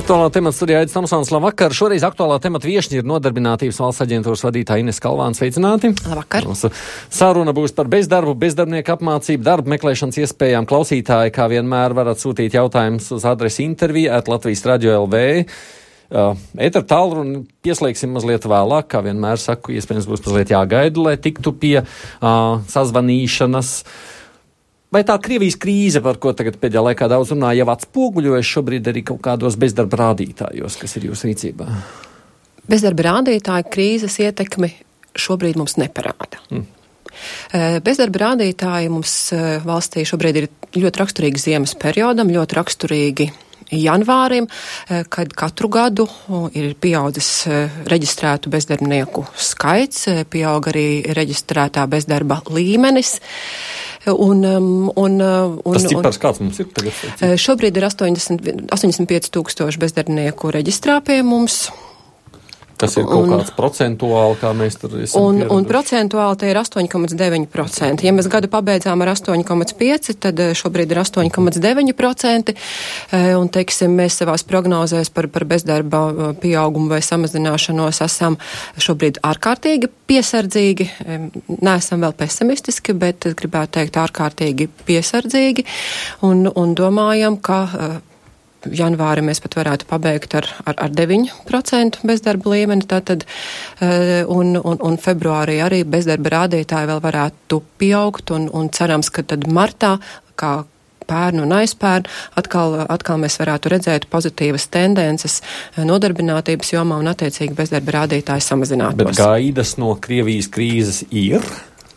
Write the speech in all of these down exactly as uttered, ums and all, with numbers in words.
Aktuālā temata studijā Aidis Tomsons, labvakar. Šoreiz aktuālā temata viešņi ir Nodarbinātības valsts aģentūras vadītāja Ines Kalvāne. Sveicināti. Labvakar. Mūsu saruna būs par bezdarbu, bezdarbnieku apmācību, darba meklēšanas iespējām. Klausītāji, kā vienmēr, varat sūtīt jautājumus uz adresi intervija at Latvijas radio L V. Uh, Ēter tālruni pieslēgsim mazliet vēlāk, kā vienmēr saku, iespējams būs mazliet jāgaida, lai tiktu pie uh, sazvanīšanas. Vai tā Krievijas krīze, par ko tagad pēdējā laikā daudz runā, jau atspoguļojas šobrīd arī kaut kādos bezdarba rādītājos, kas ir jūsu rīcībā? Bezdarba rādītāju krīzes ietekmi šobrīd mums neparāda. Mm. Bezdarba rādītāji mums valstī šobrīd ir ļoti raksturīgi ziemas periodam, ļoti raksturīgi janvārim, kad katru gadu ir pieaudzis reģistrētu bezdarbnieku skaits, pieaug arī reģistrētā bezdarba līmenis. Un, un, un, Tas cipars kāds mums ir tagad? Šobrīd ir astoņdesmit, astoņdesmit pieci tūkstoši bezdarbnieku reģistrā pie mums. Tas ir kaut un, kāds procentuāli, kā mēs tur esam un, pieraduši. Un procentuāli te ir astoņi komats deviņi procenti. Ja mēs gadu pabeidzām ar astoņi komats pieci, tad šobrīd ir astoņi komats deviņi procenti. Un, teiksim, mēs savās prognozēs par, par bezdarba pieaugumu vai samazināšanos esam šobrīd ārkārtīgi piesardzīgi. Neesam vēl pesimistiski, bet gribētu teikt ārkārtīgi piesardzīgi. Un, un domājam, ka janvāri mēs pat varētu pabeigt ar, ar, ar deviņu procentu bezdarba līmeni, tātad, un, un, un februārī arī bezdarba rādītāji vēl varētu pieaugt, un, un cerams, ka tad martā, kā pērn un aizpērn, atkal, atkal mēs varētu redzēt pozitīvas tendences nodarbinātības jomā un attiecīgi bezdarba rādītāji samazinātos. Bet gaidas no Krievijas krīzes ir?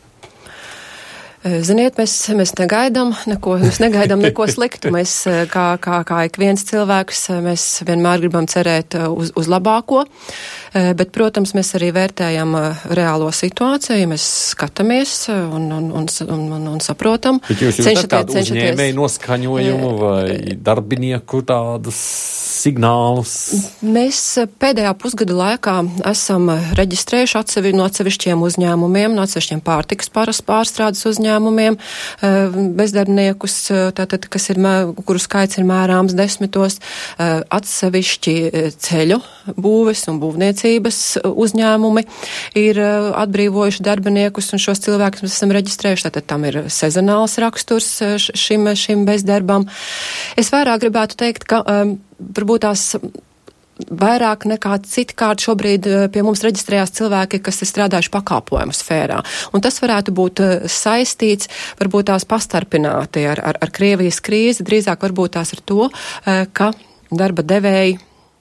Ziniet, mēs, mēs negaidām neko, mēs negaidām neko sliktu. Mēs, kā, kā, kā ik viens cilvēks, mēs vienmēr gribam cerēt uz, uz labāko, bet, protams, mēs arī vērtējam reālo situāciju, mēs skatāmies un, un, un, un, un saprotam. Bet jūs jūtat tādu uzņēmēju noskaņojumu vai darbinieku tādus signālus? Mēs pēdējā pusgada laikā esam reģistrējuši atsevi, no atsevišķiem uzņēmumiem, no atsevišķiem pārtikas pārstrādes uzņēmumiem, bezdarbniekus, tātad, kas ir, kuru skaits ir mērāms desmitos, atsevišķi ceļu būves un būvniecības uzņēmumi ir atbrīvojuši darbiniekus, un šos cilvēkus mēs esam reģistrējuši, tātad tam ir sezonāls raksturs šim, šim bezdarbam. Es vairāk gribētu teikt, ka varbūt tās vairāk nekā citkārt šobrīd pie mums reģistrējās cilvēki, kas ir strādājuši pakalpojumu sfērā. Un tas varētu būt saistīts, varbūt tās pastarpināti ar, ar, ar Krievijas krīzi, drīzāk varbūt tās ar to, ka darba devēji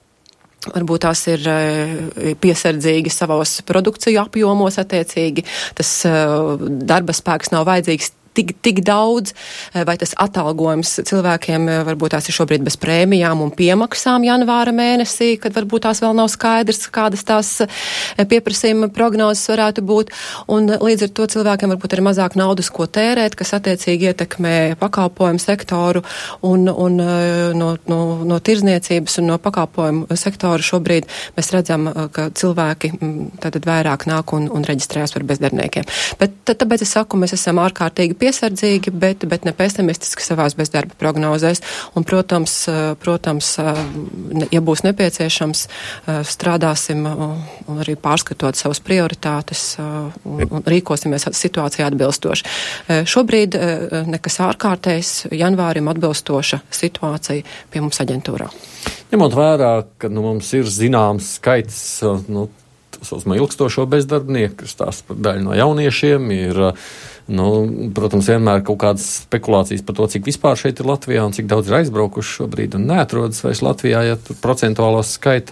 varbūt tās ir piesardzīgi savos produkciju apjomos attiecīgi, tas darba spēks nav vajadzīgs Tik, tik daudz, vai tas atalgojums cilvēkiem varbūt tās ir šobrīd bez prēmijām un piemaksām janvāra mēnesī, kad varbūt tās vēl nav skaidrs, kādas tās pieprasījuma prognozes varētu būt, un līdz ar to cilvēkiem varbūt ir mazāk naudas, ko tērēt, kas attiecīgi ietekmē pakalpojumu sektoru, un, un no, no, no tirzniecības un no pakalpojumu sektora šobrīd mēs redzam, ka cilvēki tātad vairāk nāk un, un reģistrējas par bezdarbniekiem. Bet tāpēc es saku, mēs esam ārkārtīgi piesardzīgi, bet, bet ne pesimistiski savās bezdarba prognozēs. Un, protams, protams, ja būs nepieciešams, strādāsim un arī pārskatot savas prioritātes un, un rīkosimies situācijā atbilstoši. Šobrīd nekas ārkārtējs, janvārim atbilstoša situācija pie mums aģentūrā. Ņemot vērā, ka nu, mums ir zināms skaits, nu, saucamā ilgstošo bezdarbnieku, kas tās par daļu no jauniešiem ir, nu, protams, vienmēr kaut kādas spekulācijas par to, cik vispār šeit ir Latvijā un cik daudz ir aizbraukuši šobrīd un neatrodas vairs Latvijā, ja tur procentuālos skaita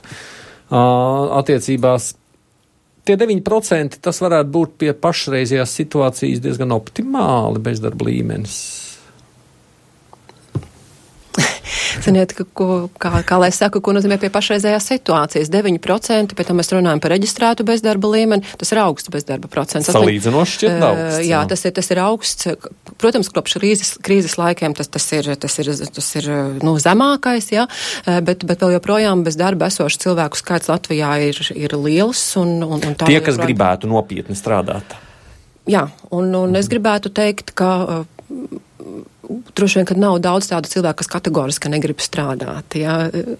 uh, attiecībās. Tie deviņi procenti, tas varētu būt pie pašreizējās situācijas diezgan optimāli bezdarba līmenis. Ziniet, ka, ko, kā, kā lai saku, ko nozīmē pie pašreizējās situācijas. deviņi procenti, pēc tam mēs runājam par reģistrētu bezdarba līmeni, tas ir augsts bezdarba procents. Salīdzinoši šķiet augsts. Jā, tas ir, tas ir augsts. Protams, kopš krīzes, krīzes laikiem tas, tas ir, tas ir, tas ir nu, zemākais, jā, bet, bet vēl joprojām bez darba esošu cilvēku skaits Latvijā ir, ir liels. Un, un, un tā Tie, kas joprojām gribētu nopietni strādāt. Jā, un, un es gribētu teikt, ka droši vien, ka nav daudz tādu cilvēku, kas kategoriski negrib strādāt. Jā.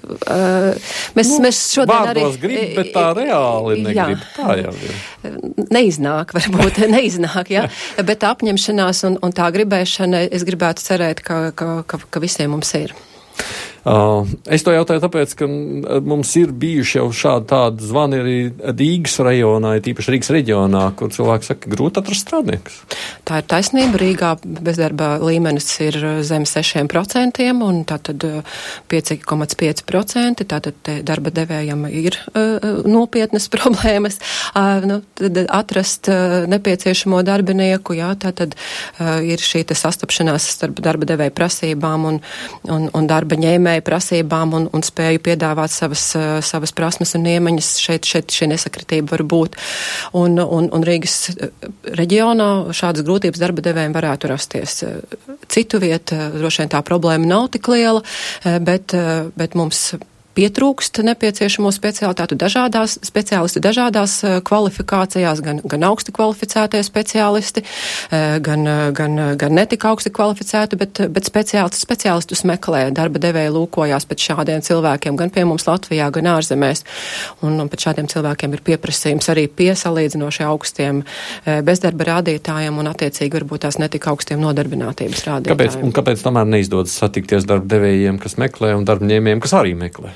Mēs, nu, mēs šodien arī... grib, bet tā reāli negrib. Jā. Tā jau ir. Neiznāk, varbūt neiznāk, jā. Bet apņemšanās un, un tā gribēšana, es gribētu cerēt, ka, ka, ka, ka visiem mums ir. Uh, es to jautāju tāpēc, ka mums ir bijuši jau šādi tādi zvani arī Rīgas rajonā, tīpaši Rīgas reģionā, kur cilvēki saka, grūti atrast strādniekus. Tā ir taisnība. Rīgā bezdarba līmenis ir zem sešiem procentiem un tātad pieci komats pieci procenti, tātad darba devējam ir uh, nopietnas problēmas. Uh, nu, tad atrast uh, nepieciešamo darbinieku, jā, tātad uh, ir šī te sastapšanās starp darba devēja prasībām un, un, un darba ņēmēja prasībām un, un spēju piedāvāt savas, uh, savas prasmes un iemaņas. Šeit, šeit šī nesakritība var būt. Un, un, un Rīgas reģionā šādas grūtības darba devējiem varētu rasties. Citu vietu droši vien tā problēma nav tik liela, bet, bet mums pietrūkst nepieciešamo speciālitātu dažādās, speciālisti dažādās kvalifikācijās, gan, gan augsti kvalificētie speciālisti, gan, gan, gan netik augsti kvalificēti, bet, bet speciālisti speciālistus meklē. Darba devēja lūkojās pēc šādiem cilvēkiem, gan pie mums Latvijā, gan ārzemēs. Un, un pēc šādiem cilvēkiem ir pieprasījums arī pie salīdzinoši augstiem bezdarba rādītājiem un attiecīgi varbūt tās netik augstiem nodarbinātības rādītājiem. Kāpēc, un kāpēc tomēr neizdodas satikties darba devējiem, kas meklē, un darba ņēmējiem, kas arī meklē?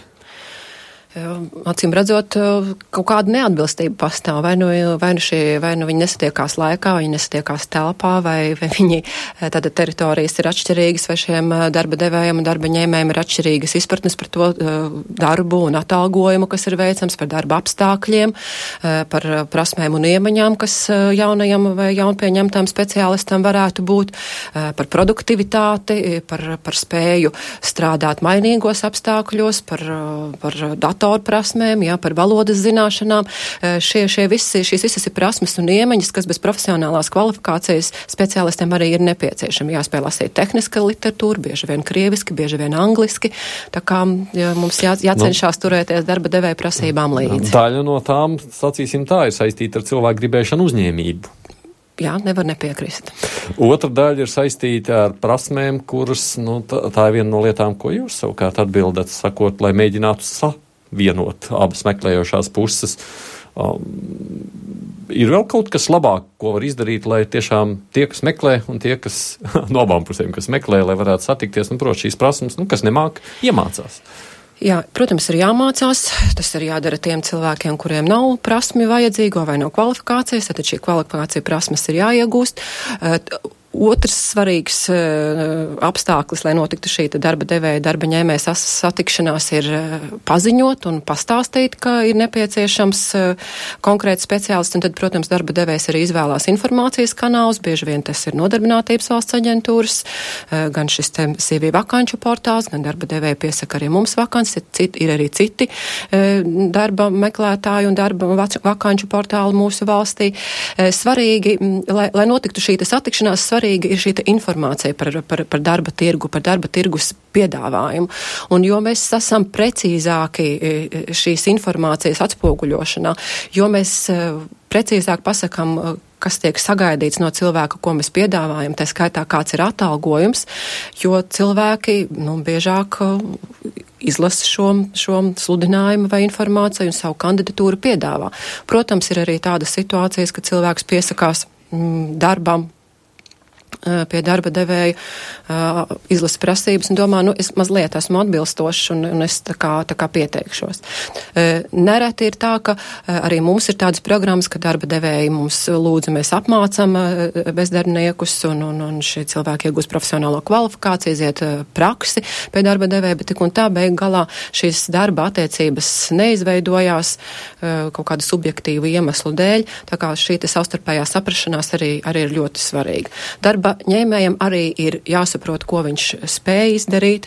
Acīm redzot, kaut kāda neatbilstība pastāv. Vai nu, vai nu, šie, vai nu viņi nesatiekās laikā, viņi nesatiekās telpā, vai, vai viņi tāda teritorijas ir atšķirīgas, vai šiem darba devējiem un darba ņēmējiem ir atšķirīgas izpratnes par to darbu un atalgojumu, kas ir veicams, par darba apstākļiem, par prasmēm un iemaņām, kas jaunajam vai jaunpieņemtam speciālistam varētu būt, par produktivitāti, par, par spēju strādāt mainīgos apstākļos, par, par datu prasmēm, jā, par valodas zināšanām. Šie, šie visi, šīs visas ir prasmes un iemaņas, kas bez profesionālās kvalifikācijas speciālistiem arī ir nepieciešami. Jāspēj lasīt tehniska literatūra, bieži vien krieviski, bieži vien angliski. Tā kā jā, mums jā, jācenšās nu, turēties darba devēja prasībām līdzi. Daļa no tām, sacīsim tā, ir saistīta ar cilvēku gribēšanu uzņēmību. Jā, nevar nepiekrist. Otra daļa ir saistīta ar prasmēm, kuras, nu, tā, tā ir viena no lietām, ko jūs savukārt atbildat, sakot, lai mēģinātu savienot abas meklējošās puses. Um, ir vēl kaut kas labāk, ko var izdarīt, lai tiešām tie, kas meklē, un tie, kas no abām pusēm, kas meklē, lai varētu satikties, un, protams, šīs prasmes, nu, kas nemāk, iemācās. Jā, protams, ir jāmācās. Tas ir jādara tiem cilvēkiem, kuriem nav prasmi vajadzīgo vai nav kvalifikācijas, tad šī kvalifikācija prasmes ir jāiegūst. Otrs svarīgs uh, apstākļus, lai notiktu šī darba devēja, darba ņēmēja satikšanās, ir uh, paziņot un pastāstīt, ka ir nepieciešams uh, konkrēts speciālists, un tad, protams, darba devējs arī izvēlās informācijas kanālus, bieži vien tas ir Nodarbinātības valsts aģentūras, uh, gan šis te C V vakanču portāls, gan darba devēja piesaka arī mums vakants, ir, ir arī citi uh, darba meklētāji un darba vakanču portāli mūsu valstī. Uh, svarīgi, lai, lai notiktu šī satikšanās, svarīgi ir šī informācija par, par, par darba tirgu, par darba tirgus piedāvājumu. Un jo mēs esam precīzāki šīs informācijas atspoguļošanā, jo mēs precīzāk pasakam, kas tiek sagaidīts no cilvēka, ko mēs piedāvājam, tā skaitā kāds ir atalgojums, jo cilvēki, nu, biežāk izlasa šo, šo sludinājumu vai informāciju un savu kandidatūru piedāvā. Protams, ir arī tādas situācijas, ka cilvēks piesakās mm, darbam, pie darba devēja uh, izlasa prasības un domā, nu, es mazliet esmu atbilstošs un, un es tā kā, tā kā pieteikšos. Uh, nereti ir tā, ka uh, arī mums ir tādas programmas, ka darba devēji mums lūdzu, mēs apmācam uh, bezdarbniekus un, un, un šie cilvēki iegūst profesionālo kvalifikāciju, iziet uh, praksi pie darba devēja, bet tik un tā beig galā šīs darba attiecības neizveidojās uh, kaut kādu subjektīvu iemeslu dēļ, tā kā šī te savstarpējā saprašanās arī, arī ir ļoti svarīga. Darba ņēmējam arī ir jāsaprot, ko viņš spēj izdarīt,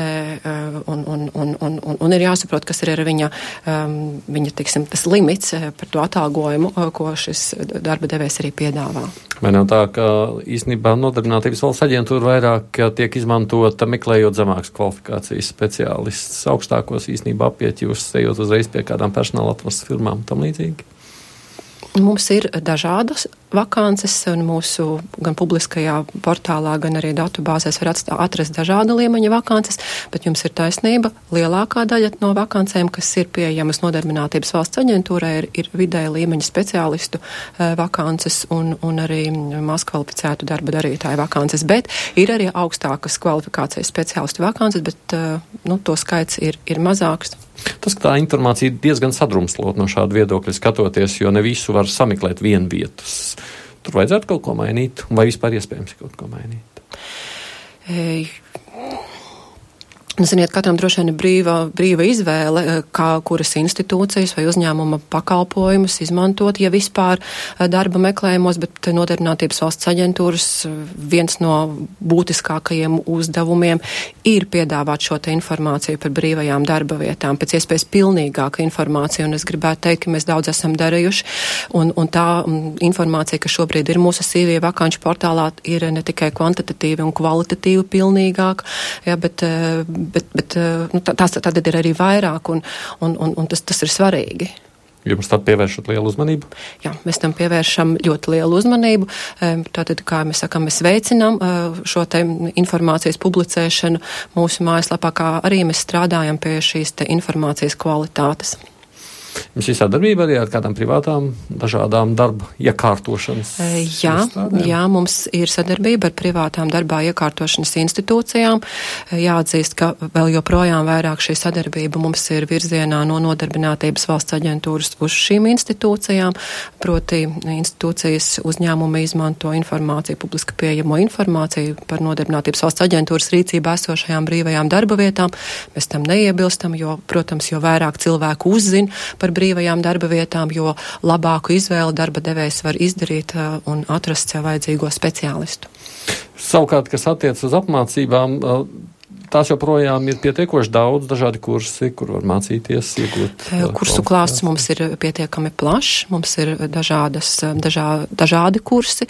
un, un, un, un, un ir jāsaprot, kas ir ar viņa, viņa tiksim, tas limits par to atalgojumu, ko šis darba devējs arī piedāvā. Vai nav tā, ka īstenībā Nodarbinātības valsts aģentūra vairāk tiek izmantota meklējot zemākas kvalifikācijas speciālistus, augstākos īstenībā apiet jūs ejot uzreiz pie kādām personāla atlases firmām tam līdzīgi? Mums ir dažādas vakances, un mūsu gan publiskajā portālā, gan arī datu bāzēs var atstā, atrast dažāda līmeņa vakances, bet jums ir taisnība, lielākā daļa no vakancēm, kas ir pieejamas Nodarbinātības valsts aģentūrai, ir, ir vidēja līmeņa speciālistu uh, vakances un, un arī maz kvalificētu darba darītāju vakances, bet ir arī augstākas kvalifikācijas speciālistu vakances, bet uh, nu, to skaits ir, ir mazāks. Tas, ka tā informācija diezgan sadrumstalot no šāda viedokļa skatoties, jo ne visu var sameklēt vienvietas. Tur vajadzētu kaut ko mainīt, vai vispār iespējams kaut ko mainīt? Ei. Ziniet, katram droši vien ir brīva, brīva izvēle, kā kuras institūcijas vai uzņēmuma pakalpojumus izmantot, ja vispār darba meklējumos, bet Nodarbinātības valsts aģentūras viens no būtiskākajiem uzdevumiem ir piedāvāt šo te informāciju par brīvajām darba vietām, pēc iespējas pilnīgāka informācija, un es gribētu teikt, ka mēs daudz esam darījuši, un, un tā informācija, kas šobrīd ir mūsu C V vakanču portālā, ir ne tikai kvantitatīvi un kvalitatīvi pilnīgāka, ja, bet Bet, bet nu, tās tad ir arī vairāk, un, un, un, un tas, tas ir svarīgi. Jums tam pievēršat lielu uzmanību? Jā, mēs tam pievēršam ļoti lielu uzmanību. Tātad, kā mēs sakam, mēs veicinām šo te informācijas publicēšanu mūsu mājaslapā, kā arī mēs strādājam pie šīs te informācijas kvalitātes. Jums ir sadarbība arī ar kādām privātām dažādām darba iekārtošanas jā, iestādēm? Jā, mums ir sadarbība ar privātām darbā iekārtošanas institūcijām. Jāatzīst, ka vēl joprojām vairāk šī sadarbība mums ir virzienā no Nodarbinātības valsts aģentūras uz šīm institūcijām, proti institūcijas uzņēmumi izmanto informāciju, publiski pieejamo informāciju par Nodarbinātības valsts aģentūras rīcībā esošajām brīvajām darba vietām. Mēs tam neiebilstam, jo, protams, jo vairāk cilvēku uzzina par brīvajām darba vietām, jo labāku izvēli darba devējs var izdarīt uh, un atrast sev vajadzīgo speciālistu. Savukārt, kas attiec uz apmācībām, tās joprojām ir pietiekoši daudz dažādi kursi, kur var mācīties, iegūt. Kursu klāsts mums ir pietiekami plašs, mums ir dažādas, dažā, dažādi kursi,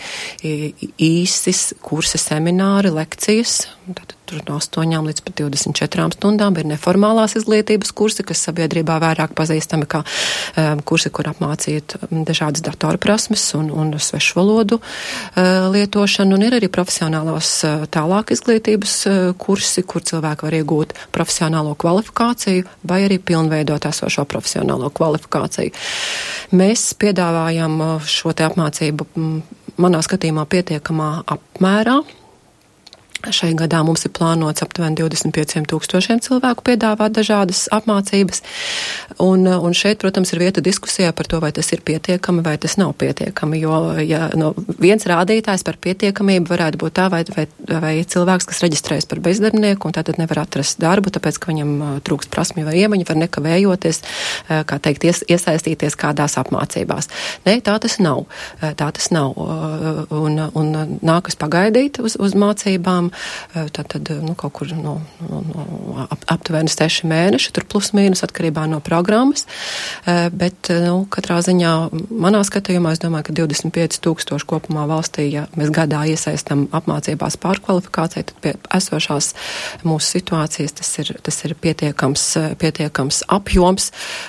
īsis kursi, semināri, lekcijas, tad tur no astoņām līdz pat divdesmit četrām stundām ir neformālās izglītības kursi, kas sabiedrībā vairāk pazīstami kā um, kursi, kur apmācīt dažādas datorprasmes un, un svešvalodu uh, lietošanu, un ir arī profesionālās uh, tālāk izglītības uh, kursi, kur cilvēki var iegūt profesionālo kvalifikāciju vai arī pilnveidot esošo profesionālo kvalifikāciju. Mēs piedāvājam uh, šo te apmācību m, manā skatījumā pietiekamā apmērā. Šai gadā mums ir plānots aptuveni divdesmit pieciem tūkstošiem cilvēku piedāvāt dažādas apmācības, un, un šeit, protams, ir vieta diskusijā par to, vai tas ir pietiekami vai tas nav pietiekami, jo ja, no, viens rādītājs par pietiekamību varētu būt tā, vai, vai, vai cilvēks, kas reģistrējas par bezdarbnieku, un tātad nevar atrast darbu, tāpēc, ka viņam trūkst prasmi vai iemaņu, var nekavējoties, kā teikt, ies, iesaistīties kādās apmācībās. Nē, tā tas nav. Tā tas nav. Un, un nākas pagaidīt uz, uz mācībām, tātad, nu, kaut kur no, no, no ap, aptuveni seši mēneši, tur plus mīnus atkarībā no programmas, bet, nu, katrā ziņā manā skatījumā es domāju, ka divdesmit pieci tūkstoši kopumā valstī, ja mēs gadā iesaistam apmācībās pārkvalifikāciju, tad pie esošās mūsu situācijas tas ir, tas ir pietiekams, pietiekams apjoms,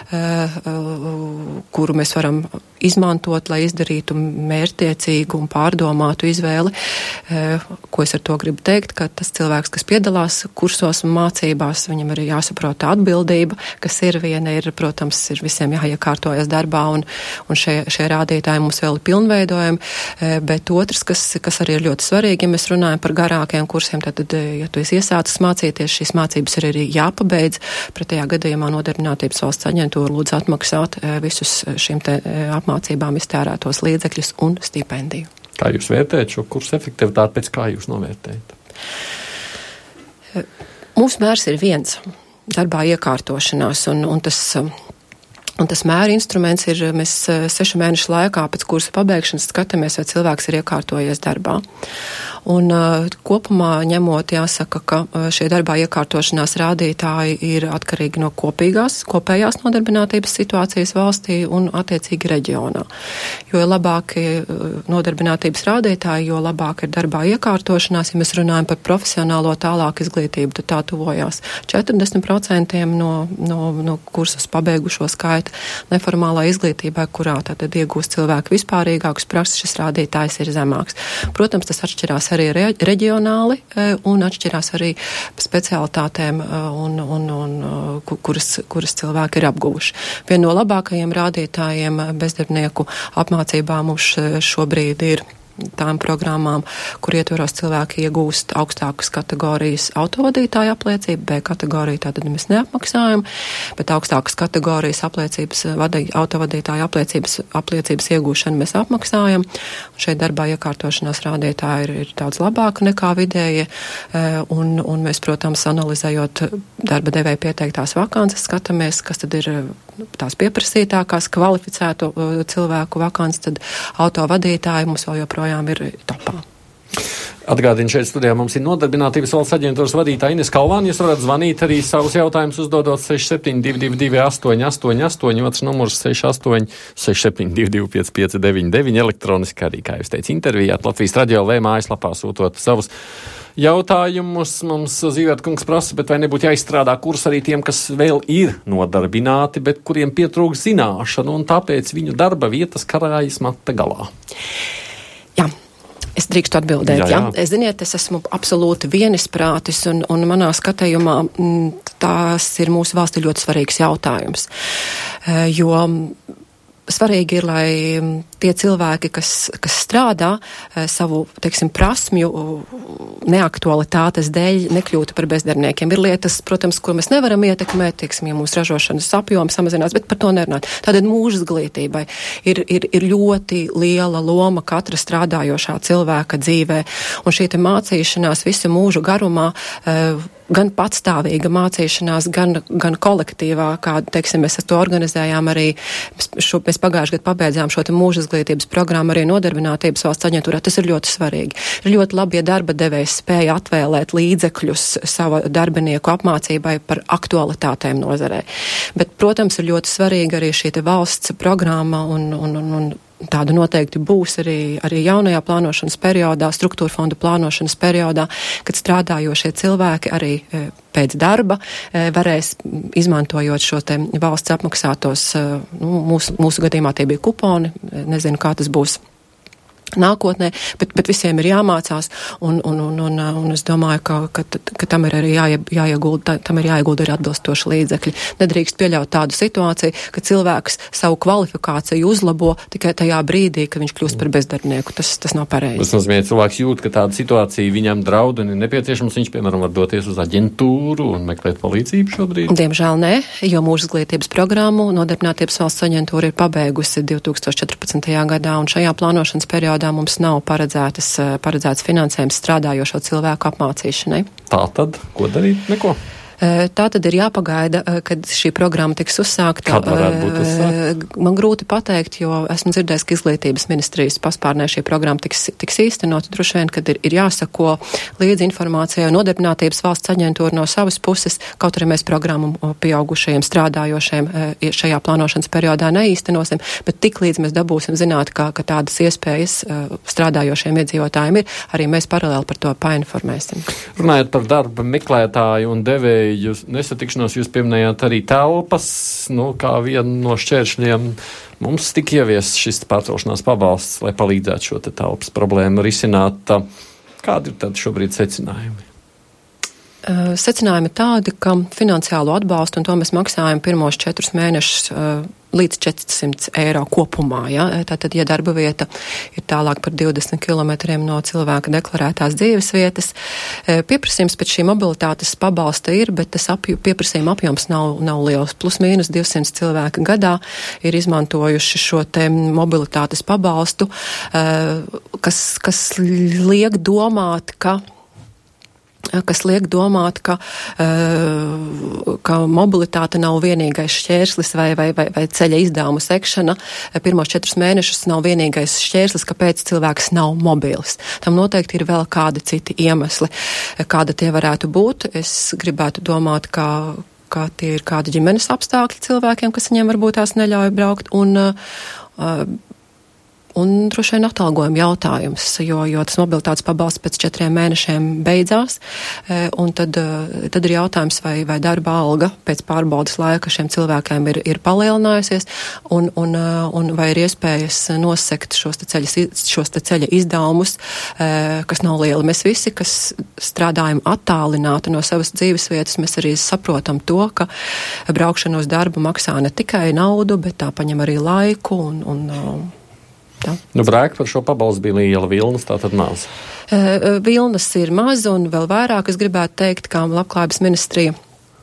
kuru mēs varam izmantot, lai izdarītu mērķtiecīgu un pārdomātu izvēli. Ko es ar to gribu teikt, ka tas cilvēks, kas piedalās kursos un mācībās, viņam arī jāsaprot tā atbildība, kas ir viena, ir, protams, ir visiem jāiekārtojas darbā, un, un šie, šie rādītāji mums vēl ir pilnveidojami, bet otrs, kas, kas arī ir ļoti svarīgi, ja mēs runājam par garākiem kursiem, tad, ja tu esi iesācis mācīties, šīs mācības ir arī jāpabeidz, pretējā gadījumā Nodarbinātības valsts aģentūra lūdz atmaksāt visus šīm te apmācībām iztērētos līdzekļus un stipendiju. Kā jūs vērtējat šo kursu efektivitāti, pēc kā jūs novērtējat? Mūsu mērs ir viens - darbā iekārtošanās, un, un tas... Un tas mēra instruments ir, mēs sešu mēnešu laikā pēc kursa pabeigšanas skatāmies, vai cilvēks ir iekārtojies darbā. Un uh, kopumā ņemot jāsaka, ka uh, šie darbā iekārtošanās rādītāji ir atkarīgi no kopīgās, kopējās nodarbinātības situācijas valstī un attiecīgi reģionā. Jo labāk ir uh, nodarbinātības rādītāji, jo labāk ir darbā iekārtošanās. Ja mēs runājam par profesionālo tālāku izglītību, tad tā tuvojās četrdesmit procenti no, no, no kursus pabeigušo skaita. Neformālā izglītībā, kurā tātad iegūst cilvēku vispārīgākus prakses, šis rādītājs ir zemāks. Protams, tas atšķirās arī re, reģionāli un atšķirās arī specialitātēm, un, un, un, kuras, kuras cilvēki ir apguvuši. Viena no labākajiem rādītājiem bezdarbnieku apmācībā mums šobrīd ir tām programmām, kur ietveros cilvēki iegūst augstākas kategorijas autovadītāju apliecību, B kategoriju tātad mēs neapmaksājam, bet augstākas kategorijas apliecības, vadī, autovadītāju apliecības, apliecības iegūšanu mēs apmaksājam. Un šeit darbā iekārtošanās rādītāji ir, ir daudz labāka nekā vidēji, un, un mēs, protams, analizējot darba devēja pieteiktās vakances, skatāmies, kas tad ir tās pieprasītākās kvalificētu cilvēku vakances, tad autovadītāji mums vēl joprojām ir topā. Atgādinu, šeit studijā mums ir Nodarbinātības valsts aģentūras vadītāja Ines Kalvāne. Jūs varat zvanīt arī savus jautājumus uzdodot seši septiņi divi divi divi astoņi astoņi astoņi, otrs numurs seši astoņi seši septiņi divi divi pieci pieci deviņi deviņi, elektroniski arī, kā jūs teicat, intervijāt Latvijas Radio L V mājaslapā sūtot savus jautājumus. Mums Zīvert kungs prasa, bet vai nebūtu jāizstrādā kurs arī tiem, kas vēl ir nodarbināti, bet kuriem pietrūkst zināšanu un tāpēc viņu darba vietas karājas mata galā? Jā. Es drīkstu atbildēt, jā, jā. jā. Ziniet, es esmu absolūti vienisprātis un, un manā skatījumā tās ir mūsu valstī ļoti svarīgs jautājums, jo svarīgi ir, lai tie cilvēki, kas, kas strādā, savu, teiksim, prasmju neaktualitātes dēļ nekļūtu par bezdarbniekiem. Ir lietas, protams, ko mēs nevaram ietekmēt, teiksim, ja mūsu ražošanas apjoms samazinās, bet par to nerunāt. Tātad mūža izglītībai ir, ir, ir ļoti liela loma katra strādājošā cilvēka dzīvē, un šī te mācīšanās visu mūžu garumā, gan patstāvīga mācīšanās, gan, gan kolektīvā, kā, teiksim, mēs to organizējām arī, šo, mēs pagājuši gadu pabeidzām šo te mūža izglītības programmu arī Nodarbinātības valsts aģentūrā. Tas ir ļoti svarīgi. Ir ļoti labi, ja darba devējs spēja atvēlēt līdzekļus sava darbinieku apmācībai par aktualitātēm nozarē. Bet, protams, ir ļoti svarīgi arī šī te valsts programma un, un, un, un tāda noteikti būs arī, arī jaunajā plānošanas periodā, struktūra fondu plānošanas periodā, kad strādājošie cilvēki arī e, pēc darba e, varēs, izmantojot šo te valsts apmaksātos, e, nu, mūsu, mūsu gadījumā tie bija kuponi, nezinu, kā tas būs nākotnē, bet, bet visiem ir jāmācās, un, un, un, un, un es domāju, ka, ka, ka tam ir arī jāie, jāiegulda, tam ir jāiegulda arī atbilstoši līdzekļi. Nedrīkst pieļaut tādu situāciju, ka cilvēks savu kvalifikāciju uzlabo tikai tajā brīdī, ka viņš kļūst par bezdarbnieku. Tas, tas nav pareizi. Tas nozīmē, cilvēks jūt, ka tāda situācija viņam draud un ir nepieciešams, viņš, piemēram, var doties uz aģentūru un meklēt palīdzību šobrīd? Diemžēl nē, jo mūža izglītības programmu Nodarbinātības valsts aģentūra ir pabeigusi divi tūkstoši četrpadsmitajā gadā, un šajā plānošanas periodā mums nav paredzētas, paredzēts finansējums strādājošo cilvēku apmācīšanai. Tā tad, ko darīt? Neko? Tā tad ir jāpagaida, kad šī programma tiks uzsākta. Kad varētu būt uzsākta? Man grūti pateikt, jo esmu dzirdējis, ka izglītības ministrijas paspārnē šī programma tiks, tiks īstenot. Droši vien, kad ir, ir jāsako līdz informācijai Nodarbinātības valsts aģentūra no savas puses, kaut arī mēs programmu pieaugušajiem strādājošiem šajā plānošanas periodā neīstenosim, bet tik līdz mēs dabūsim zināt, ka, ka tādas iespējas strādājošiem iedzīvotājiem ir, arī mēs paralēli par to painformēsim. Runājot par darba meklētāju un devēju jūs nesatikšanos, jūs pieminējāt arī telpas, nu, kā vienu no šķēršļiem. Mums tika ievies šis pārcelšanās pabalsts, lai palīdzētu šo te telpas problēmu risināt. Kādi ir tad šobrīd secinājumi? Uh, secinājumi tādi, ka finansiālo atbalstu, un to mēs maksājam pirmos četrus mēnešus uh, līdz četrsimt eiro kopumā. Ja? Tātad, ja darba vieta ir tālāk par divdesmit kilometriem no cilvēka deklarētās dzīves vietas, pieprasījums pēc šī mobilitātes pabalsta ir, bet tas apju, pieprasījuma apjoms nav, nav liels. Plus mīnus divsimt cilvēki gadā ir izmantojuši šo te mobilitātes pabalstu, kas, kas liek domāt, ka kas liek domāt, ka, ka mobilitāte nav vienīgais šķērslis vai, vai, vai, vai ceļa izdevumu sekšana. Pirmos četrus mēnešus nav vienīgais šķērslis, kāpēc cilvēks nav mobils. Tam noteikti ir vēl kādi citi iemesli, kāda tie varētu būt. Es gribētu domāt, ka, ka tie ir kādi ģimenes apstākļi cilvēkiem, kas viņiem varbūt tās neļauj braukt, un uh, Un droši vien atalgojuma jautājums, jo, jo tas mobilitātes pabalsts pēc četriem mēnešiem beidzās, un tad, tad ir jautājums, vai, vai darba alga pēc pārbaudas laika šiem cilvēkiem ir, ir palielinājusies, un, un, un vai ir iespējas nosekt šos te ceļa, šos te ceļa izdevumus, kas nav lieli. Mēs visi, kas strādājam attālināti no savas dzīves vietas, mēs arī saprotam to, ka braukšana uz darbu maksā ne tikai naudu, bet tā paņem arī laiku un, un Tā. Nu, brēk par šo pabalstu bija liela, vilnas tā tad maz. Uh, vilnas ir maz, un vēl vairāk es gribētu teikt, kā Labklājības ministrija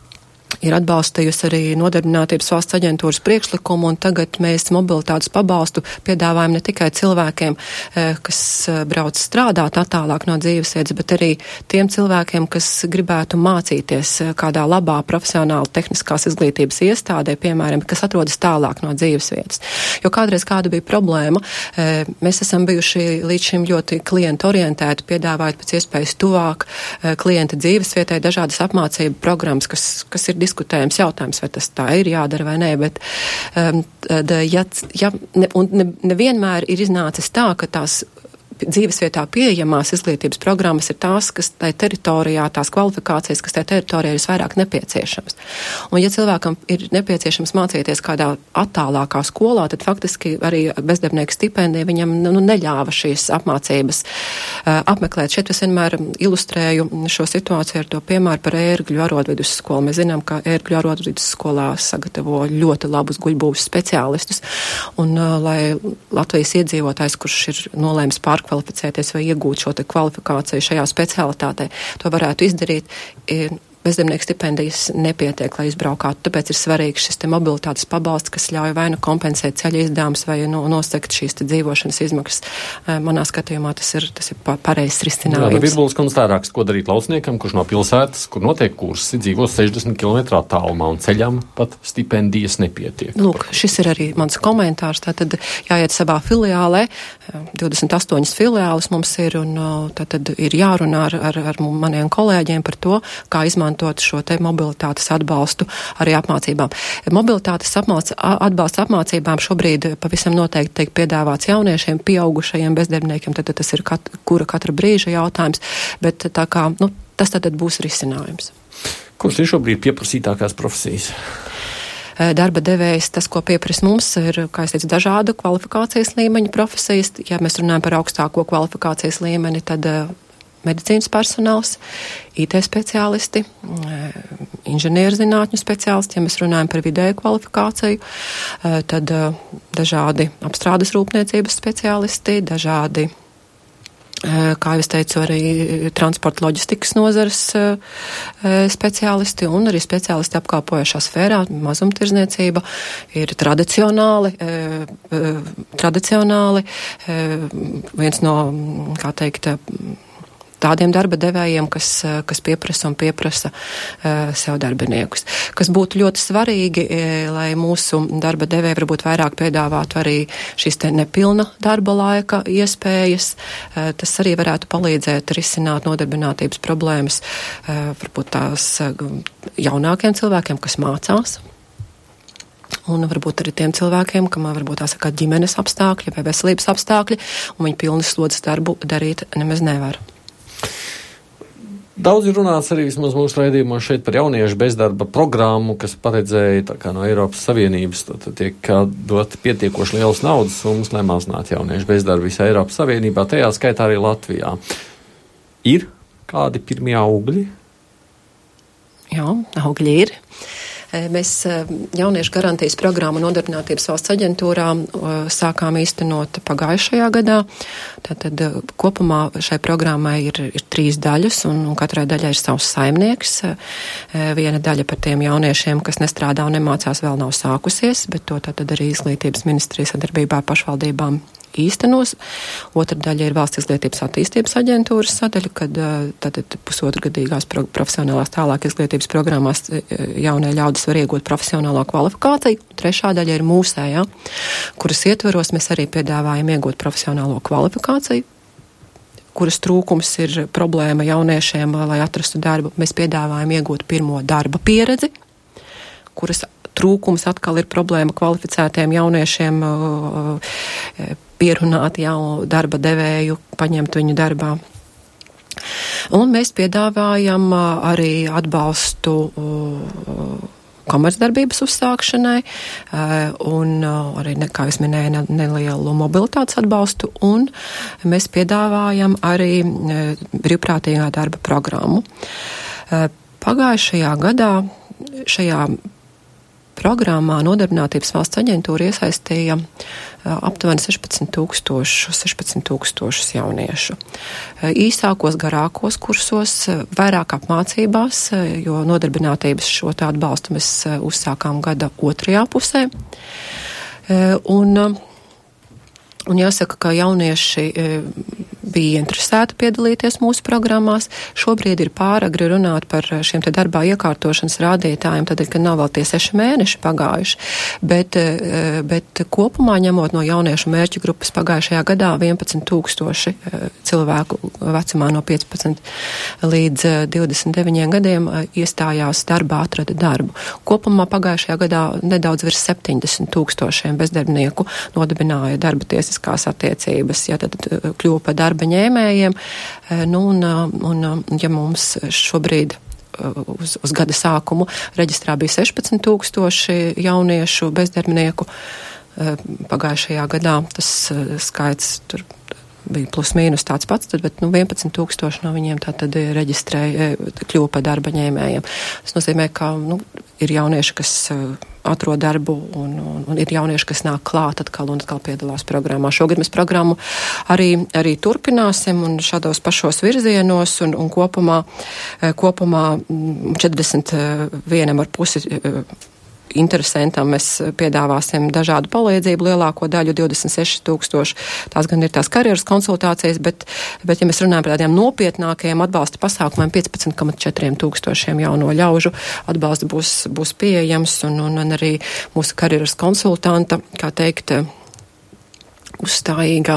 ir atbalstījusi arī Nodarbinātības valsts aģentūras priekšlikumu, un tagad mēs mobilitātes pabalstu piedāvājam ne tikai cilvēkiem, kas brauc strādāt attālāk no dzīvesvietas, bet arī tiem cilvēkiem, kas gribētu mācīties kādā labā profesionāla tehniskās izglītības iestādē, piemēram, kas atrodas tālāk no dzīvesvietas. Jo kādreiz kāda bija problēma, mēs esam bijuši līdz šim ļoti klientu orientēti, piedāvājot pēc iespējas tuvāk klienta dzīvesvietai dažādas apmācību programmas, kas, kas ir diskutējums jautājums, vai tas tā ir jādara vai nē, bet um, ja, ja, ne, un ne, nevienmēr ir iznācis tā, ka tās dzīvesvietā pieejamās izglītības programmas ir tās, kas tai teritorijā, tās kvalifikācijas, kas tai teritorijā ir visvairāk nepieciešams. Un ja cilvēkam ir nepieciešams mācīties kādā attālākā skolā, tad faktiski arī bezdarbnieku stipendija viņam nu, neļāva šīs apmācības uh, apmeklēt. Šeit es vienmēr ilustrēju šo situāciju ar to piemēru par Ērgļu arodvidusskolu. Mēs zinām, ka Ērgļu arodvidusskolā sagatavo ļoti labus guļbūves speciālistus, un uh, lai Latvijas iedzīvotājs, kurš ir nolēmis pārkvalificēt kvalificēties vai iegūt šo te kvalifikāciju šajā specialitātē, to varētu izdarīt. Bezdarbnieku stipendijas nepietiek, lai izbraukātu. Tāpēc ir svarīgs šis te mobilitātes pabalsts, kas ļauj vai nu kompensēt ceļa izdevumus, vai nu nosegt šīs te dzīvošanas izmaksas. Manā skatījumā tas ir, tas ir pareizs risinājums. Jā, Virbulis kundze tā raksta, ko darīt lauciniekam, kurš no pilsētas, kur notiek kursi, dzīvo sešdesmit kilometru attālumā un ceļam pat stipendijas nepietiek. Lūk, šis ir arī mans komentārs. Tātad jāiet savā filiālē, divdesmit astoņas filiāles mums ir, un tātad ir jārunā ar, ar, ar maniem kolēģiem par to, kā izmantot šo te mobilitātes atbalstu arī apmācībām. Mobilitātes apmāc, atbalsts apmācībām šobrīd pavisam noteikti tiek piedāvāts jauniešiem, pieaugušajiem bezdarbniekiem, tad, tad tas ir kat, kura katra brīža jautājums, bet tā kā, nu, tas tad būs risinājums. Kuras ir šobrīd pieprasītākās profesijas? Darba devējs, tas, ko pieprasa mums, ir, kā es teicu, dažādu kvalifikācijas līmeņa profesijas. Ja mēs runājam par augstāko kvalifikācijas līmeni, tad medicīnas personāls, I T speciālisti, inženierzinātņu speciālisti, ja mēs runājam par vidēju kvalifikāciju, tad dažādi apstrādes rūpniecības speciālisti, dažādi, kā jau es teicu, arī transporta loģistikas nozares speciālisti un arī speciālisti apkalpojošā sfērā, mazumtirdzniecība ir tradicionāli, tradicionāli viens no, kā teikt, tādiem darba devējiem, kas, kas pieprasa un pieprasa uh, sev darbiniekus. Kas būtu ļoti svarīgi, e, lai mūsu darba devēji varbūt vairāk piedāvātu arī šīs te nepilna darba laika iespējas. Uh, tas arī varētu palīdzēt risināt nodarbinātības problēmas uh, varbūt tās uh, jaunākiem cilvēkiem, kas mācās. Un varbūt arī tiem cilvēkiem, kam varbūt tās kā ģimenes apstākļi vai veselības apstākļi, un viņi pilnas slodzes darbu darīt nemaz nevar. Daudz ir runāts arī vismaz mūsu raidījumos šeit par jauniešu bezdarba programmu, kas paredzēja tā kā no Eiropas Savienības tiek dot pietiekoši lielas naudas summas, lai mazinātu jauniešu bezdarbu visā Eiropas Savienībā, tajā skaitā arī Latvijā. Ir kādi pirmie augļi? Jā, augļi ir. Mēs jauniešu garantijas programmu Nodarbinātības valsts aģentūrā sākām īstenot pagājušajā gadā. Tātad kopumā šai programmai ir, ir trīs daļas, un, un katrai daļai ir savs saimnieks. Viena daļa par tiem jauniešiem, kas nestrādā un nemācās, vēl nav sākusies, bet to tātad arī Izglītības ministrija sadarbībā pašvaldībām īstenos. Otra daļa ir Valsts izglītības attīstības aģentūras sadaļa, kad tātad pusotrgadīgās pro, profesionālās tālāk izglītības programmās jaunie ļaudis var iegūt profesionālo kvalifikāciju. Trešā daļa ir mūsējā, kuras ietveros mēs arī piedāvājam iegūt profesionālo kvalifikāciju, kuras trūkums ir problēma jauniešiem, lai atrastu darbu. Mēs piedāvājam iegūt pirmo darba pieredzi, kuras trūkums atkal ir problēma kvalificētiem jauniešiem pierunāt jau darba devēju, paņemt viņu darbā. Un mēs piedāvājam arī atbalstu komercdarbības uzsākšanai un arī, kā es minēju, nelielu mobilitātes atbalstu, un mēs piedāvājam arī brīvprātīgā darba programmu. Pagājušajā gadā šajā programmā Nodarbinātības valsts aģentūra iesaistīja aptuveni sešpadsmit tūkstošus, sešpadsmit tūkstošus jauniešu. Īsākos, garākos kursos, vairāk apmācībās, jo nodarbinātības šo tā atbalstu mēs uzsākām gada otrajā pusē. Un, un jāsaka, ka jaunieši bija interesēti piedalīties mūsu programmās. Šobrīd ir pāragri runāt par šiem te darbā iekārtošanas rādītājiem, tad, kad nav vēl tie seši mēneši pagājuši, bet, bet kopumā ņemot no jauniešu mērķu grupas pagājušajā gadā vienpadsmit tūkstoši cilvēku vecumā no piecpadsmit līdz divdesmit deviņiem gadiem iestājās darbā, atrada darbu. Kopumā pagājušajā gadā nedaudz virs septiņdesmit tūkstošiem bezdarbnieku nodibināja darba tiesiskās attiecības, ja tad kļuva par darba ņēmējiem, nu, un, un, ja mums šobrīd uz, uz gada sākumu reģistrā bija sešpadsmit tūkstoši jauniešu bezdarbnieku, pagājušajā gadā tas skaits tur bija plus mīnus tāds pats, tad, bet nu, vienpadsmit tūkstoši no viņiem tā tad reģistrēja, kļuva par darba ņēmējiem. Tas nozīmē, ka nu, ir jaunieši, kas atrod darbu, un, un, un ir jaunieši, kas nāk klāt atkal un atkal piedalās programmā. Šogad mēs programmu arī, arī turpināsim un šādos pašos virzienos, un, un kopumā, kopumā četrdesmit vienam ar pusi interesantam mēs piedāvāsim dažādu palīdzību, lielāko daļu divdesmit seši tūkstoši. Tās gan ir tās karjeras konsultācijas, bet, bet ja mēs runājam par tādiem nopietnākajiem atbalsta pasākumiem, piecpadsmit komats četri tūkstošiem jauno ļaužu atbalsta būs, būs pieejams, un, un, un arī mūsu karjeras konsultanta, kā teikt, uzstājīgā,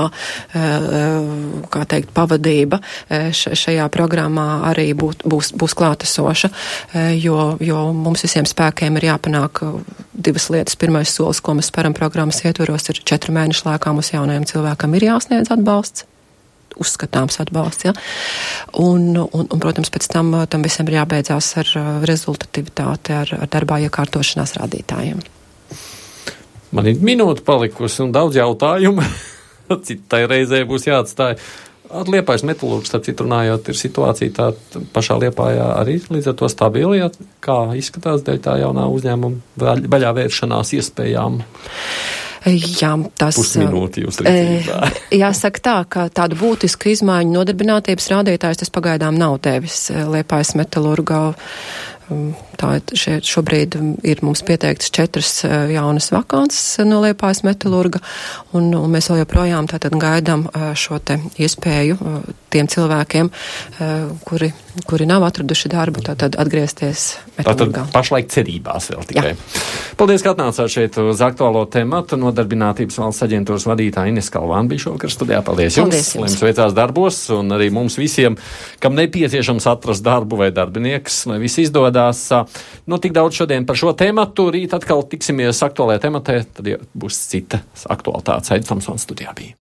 kā teikt, pavadība šajā programmā arī būt, būs, būs klātesoša, jo, jo mums visiem spēkiem ir jāpanāk divas lietas. Pirmais solis, ko mēs speram programmas ietvaros, ir četru mēnešu laikā mums jaunajam cilvēkam ir jāsniedz atbalsts, uzskatāms atbalsts, ja? Un, un, un, protams, pēc tam tam visam ir jābeidzās ar rezultatīvitāti, ar, ar darbā iekārtošanās rādītājiem. Man ir minūte palikusi un daudz jautājumu. Citai reizē būs jāatstāj. Ar Liepājas metalurgu, starp citu runājot, ir situācija tā pašā Liepājā arī līdz ar to stabilija. Kā izskatās dēļ tā jaunā uzņēmuma vaļā vēršanās iespējām? Jā, tas... Pusminūti jūs rīcībā. Jāsaka tā, ka tādu būtisku izmaiņu nodarbinātības rādītājs tas pagaidām nav devis. Liepājas metalurgā tā šeit šobrīd ir mums pieteiktas četras jaunas vakances no Liepājas metalurga, un, un mēs vēl joprojām tātad gaidām šo te iespēju tiem cilvēkiem, kuri, kuri nav atraduši darbu, tātad atgriezties metalurgā. Tātad pašlaik cerībās vēl tikai. Jā. Paldies, ka atnācāt šeit uz aktuālo tematu. Nodarbinātības valsts aģentūras vadītāja Ines Kalvāna bija šovakar studijā. Paldies jums, Paldies jums. Lai jums veicās darbos, un arī mums visiem, kam nepieciešams atrast darbu vai darbinieks, lai viss izdodas. Nu, tik daudz šodien par šo tēmatu. Rīt atkal tiksimies aktuālajā tematē, tad ja būs cita aktualitāte. Aidis Tomsons studijā bija.